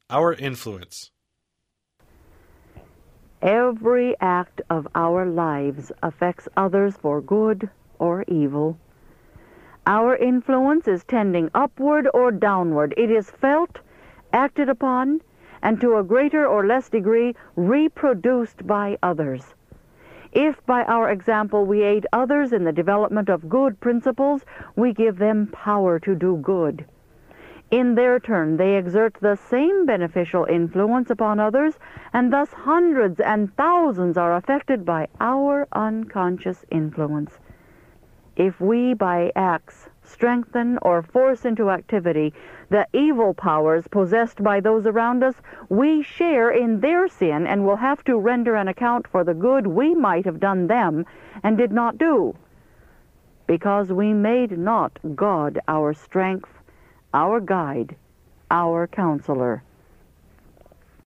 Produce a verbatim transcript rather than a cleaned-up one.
Our influence. Every act of our lives affects others for good or evil. Our influence is tending upward or downward. It is felt, acted upon, and to a greater or less degree reproduced by others. If by our example we aid others in the development of good principles, we give them power to do good. In their turn, they exert the same beneficial influence upon others, and thus hundreds and thousands are affected by our unconscious influence. If we, by acts, strengthen or force into activity the evil powers possessed by those around us, we share in their sin and will have to render an account for the good we might have done them and did not do, because we made not God our strength, our guide, our counselor.